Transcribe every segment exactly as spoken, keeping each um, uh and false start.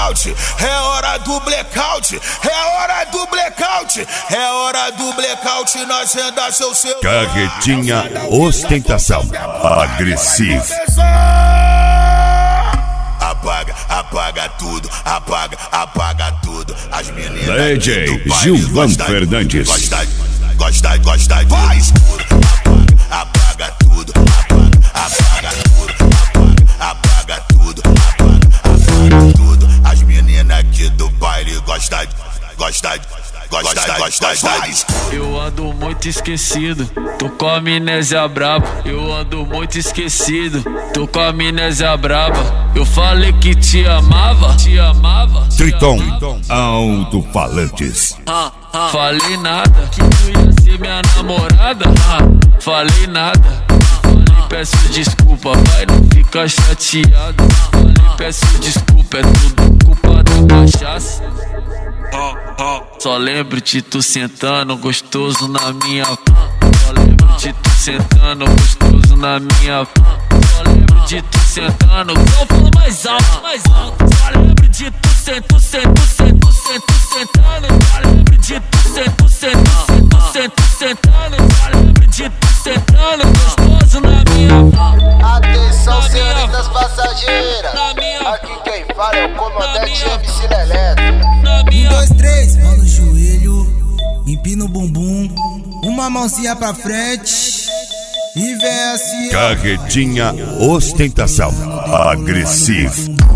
blackout, é hora do blackout, é hora do blackout, é hora do blackout na agenda seu seu. Carretinha ostentação agressiva. Apaga, apaga tudo, apaga, apaga tudo. As meninas D J Gilvan Fernandes. Gosta, gosta, gosta de vai escuro. Apaga, apaga tudo, apaga, apaga tudo, apaga, apaga tudo, apaga, apaga tudo. As meninas aqui do baile gostam, gostam, gostam, gostam de escuro. Eu ando muito esquecido, tô com a amnésia braba. Eu ando muito esquecido, tô com a amnésia braba. Eu falei que te amava, te amava. Triton Alto-Falantes. Ah, ah, falei nada, que tu ia ser minha namorada. Ah, falei nada, nem peço desculpa, vai, não fica chateado. Nem peço desculpa, é tudo culpa da cachaça. Só lembro de tu sentando gostoso na minha. Só lembro de tu sentando gostoso na minha. Só lembro de tu sentando. Só fala mais alto, mais alto. Só lembro de tu sento, sento, sento, sento, sentando. Só lembro de tu sento, sento, sento, sento, sentando. Só lembro de tu sentando gostoso na minha. Atenção, senhoritas passageiras. Aqui quem fala é o comandante M C Leleto. Um, dois, três, mão no joelho, empina o bumbum, uma mãozinha pra frente e vem assim. Carretinha ostentação agressiva.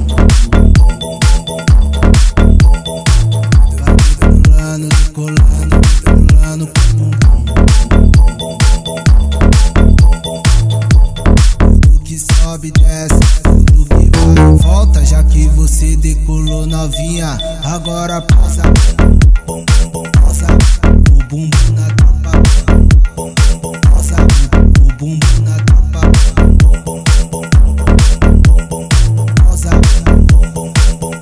Tudo que sobe e desce, tudo que vai e volta, já que você decolou novinha, agora passa, passa o bumbum na tropa, passa o bumbum na tropa, passa o bumbum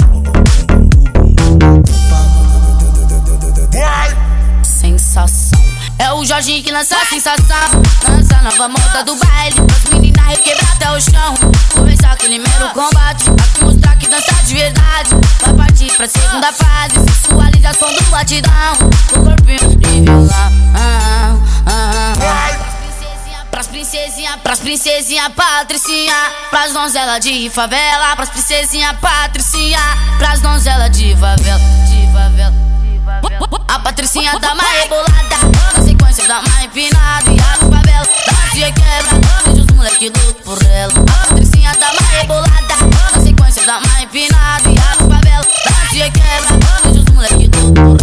na tropa. Sensação. É o Jorginho que lança a sensação. Lança a nova moda do baile, pras meninas requebrar até o chão. Começar aquele mero combate, aqui mostrar que dança de verdade. Vai partir pra segunda fase, sensualização do batidão. O corpinho de violão. ah, ah, ah. Pras princesinha, pras princesinha patricinha, pras donzela de favela, pras princesinha patricinha, pras donzela de favela, de favela. A patricinha dá uma rebolada, na sequência dá uma empinada. E a favela dança e quebra, deixa os moleque louco por ela. A patricinha dá uma rebolada, na sequência dá uma empinada. E a favela dança e quebra, deixa os moleque louco por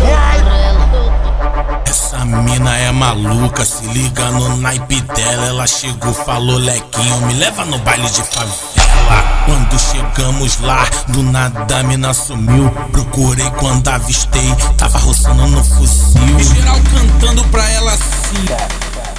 ela. Essa mina é maluca, se liga no naipe dela. Ela chegou, falou lequinho, me leva no baile de favela. Quando chegamos lá, do nada a mina sumiu. Procurei quando avistei, tava roçando no fuzil. Em geral cantando pra ela assim: